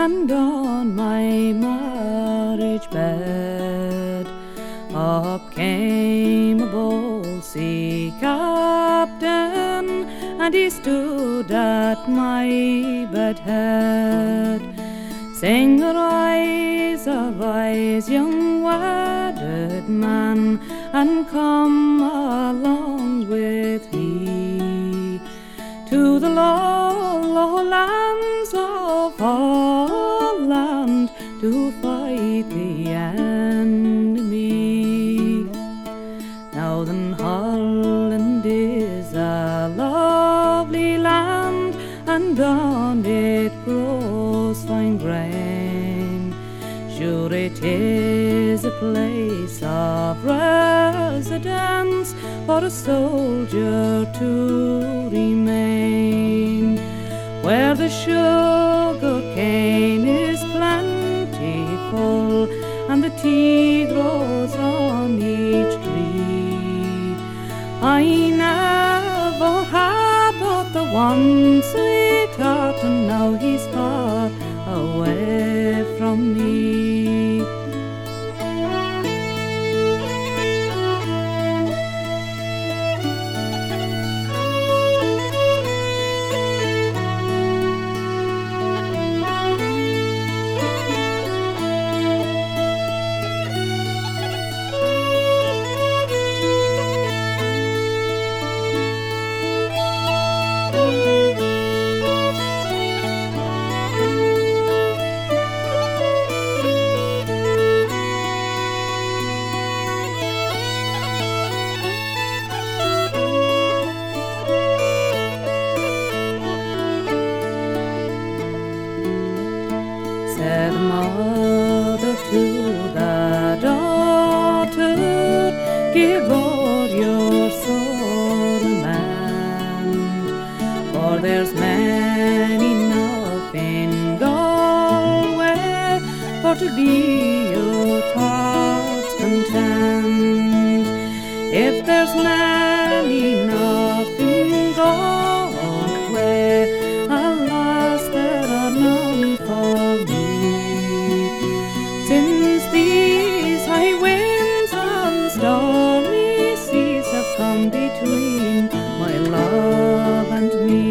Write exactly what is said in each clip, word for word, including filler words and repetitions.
and on my marriage bed up came a bold sea captain, and he stood at my bed head, saying, "Arise, arise, young wedded man, and come along with me to the low, low lands of Holland to fight the enemy." Now then, Holland is a lovely land, and on it grows fine grain. Sure, it is a place of residence for a soldier to remain, where the sugar cane is plentiful and the tea grows on each tree. I never had but the one sweetheart, and now he's far away from me. Said the mother to the daughter, "Give all your soul land, for there's many enough in Galway for to be your heart's content. If there's many enough in Galway, alas, there are none for me. Since these high winds and stormy seas have come between my love and me,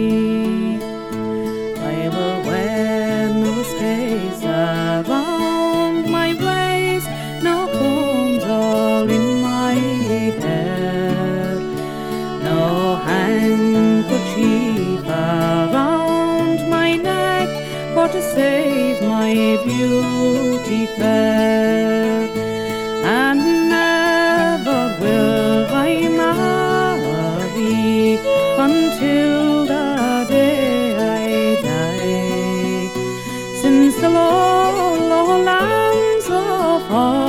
I will wear no stays around my waist, no combs all in my hair, no handkerchief around my neck, for to save my beauty fair. And never will I marry until the day I die, since the low, low lands of